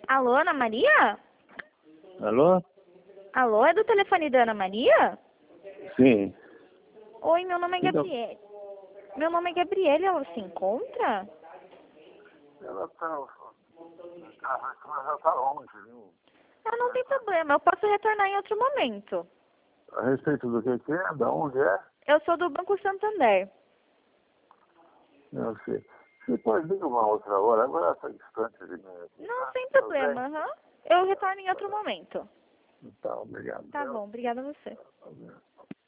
Alô, Ana Maria? Alô? Alô, é do telefone da Ana Maria? Sim. Oi, meu nome é Então, Gabriele. Meu nome é Gabriele, ela se encontra? ela tá. Mas ela tá longe, viu? Ah, não tem problema, eu posso retornar em outro momento. A respeito do que é? Da onde é? Eu sou do Banco Santander. Não sei. Você pode ligar uma outra hora, agora ela está distante de mim aqui, Não, tá? sem Tudo problema, bem? aham. Eu retorno em outro momento. Tá, obrigado. Tá bom, obrigada a você. Tá.